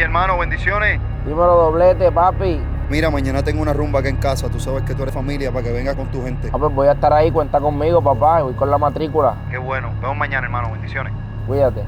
hermano, bendiciones. Dímelo, doblete, papi. Mira, mañana tengo una rumba acá en casa. Tú sabes que tú eres familia para que vengas con tu gente. Pues voy a estar ahí, cuenta conmigo, papá. Voy con la matrícula. Qué bueno. Vemos mañana, hermano. Bendiciones. Cuídate.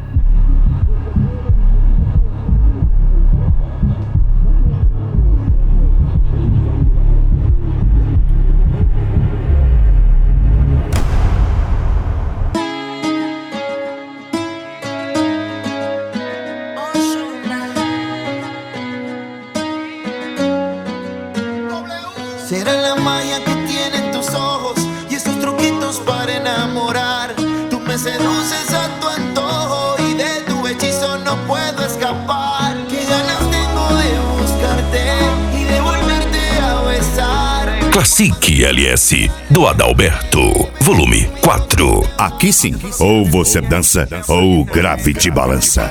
Será la magia que tienen tus ojos y esos truquitos para enamorar. Tú me seduces a tu antojo y de tu hechizo no puedo escapar. Qué ganas tengo de buscarte y de volverte a besar. Classique LS, do Adalberto, volume 4. Aqui sim, ou você dança ou o grave te balança.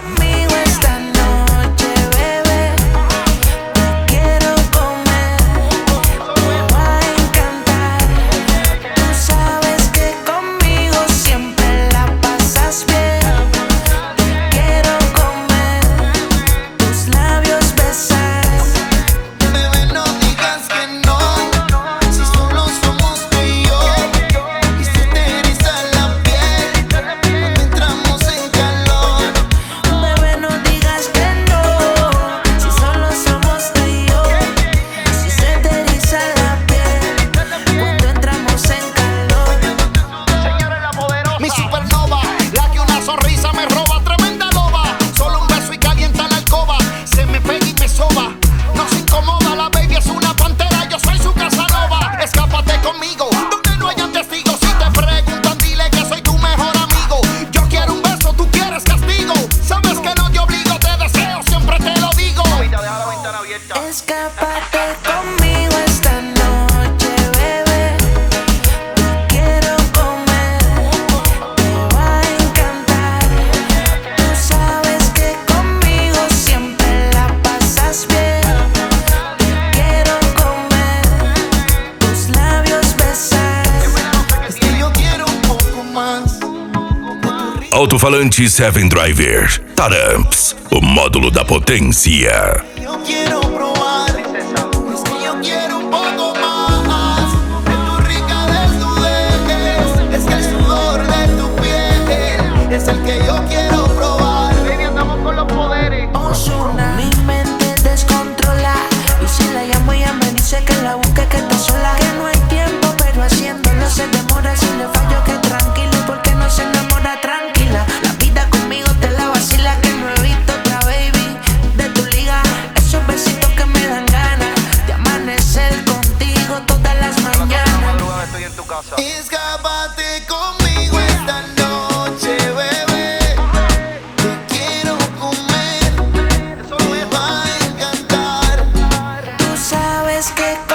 Escápate conmigo esta noche, bebé. Te quiero comer, te va a encantar. Tú sabes que conmigo siempre la pasas bien. Te quiero comer, tus labios besar. Es que yo quiero un poco más. Alto-falante 7 Driver, Taramps, o módulo da potência. Yo quiero probar, es que yo quiero un poco más de tu rica desnudez. Es que el sudor de tu piel es el que yo quiero probar. Baby, andamos con los poderes. Ozuna. Mi mente descontrola y si la llamo ella me dice que la busque, que está sola. Que no hay tiempo pero haciéndolo se demora. Si le fallo que tranquilo porque no se enamora tranquila. La vida conmigo te la vacila que no he visto otra baby de tu liga. Esos besitos que me dan ganas de amanecer contigo todas las mañanas. Estoy en tu casa. Escápate conmigo esta noche, bebé. Te quiero comer, me va a encantar. Tú sabes que